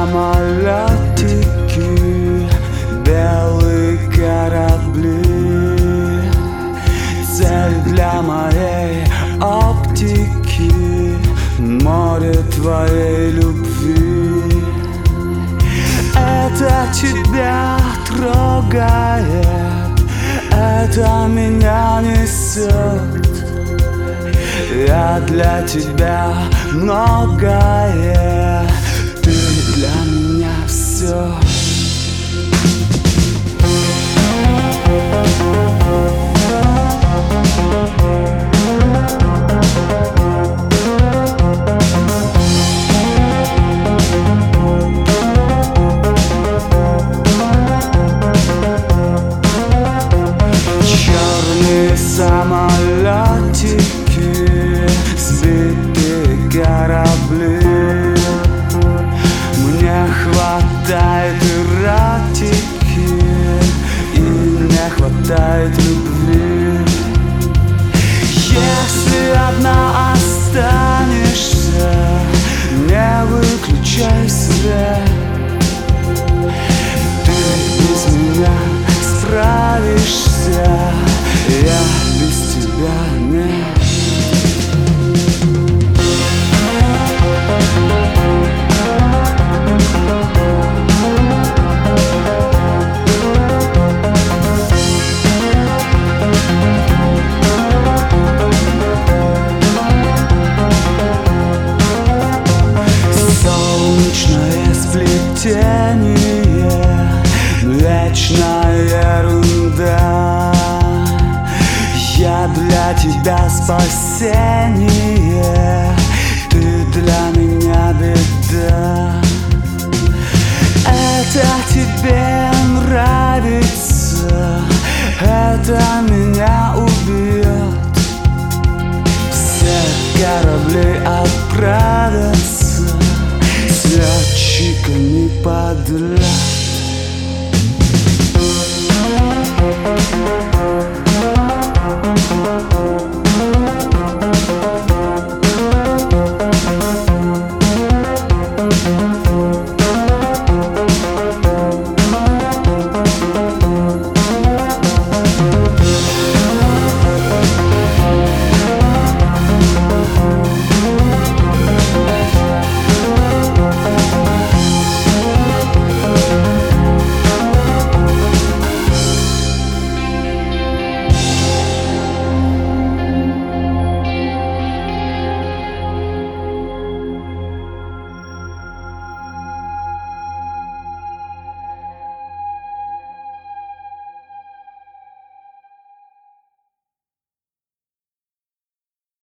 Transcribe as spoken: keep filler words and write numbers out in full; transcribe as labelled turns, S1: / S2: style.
S1: самолетики, белые корабли, цель для моей оптики, море твоей любви. Это тебя трогает, это меня несет. Я для тебя многое, ты для меня все. Черные самолетики, сбитые корабли, мне хватает эротики и не хватает любви. Если одна останешься, не выключай свет. Ты без меня справишься, я без тебя нет. Солнечное сплетение, вечная ерунда. Я для тебя спасение, ты для меня беда. Это тебе нравится, это меня убьет. Все корабли отправятся с летчиками подряд.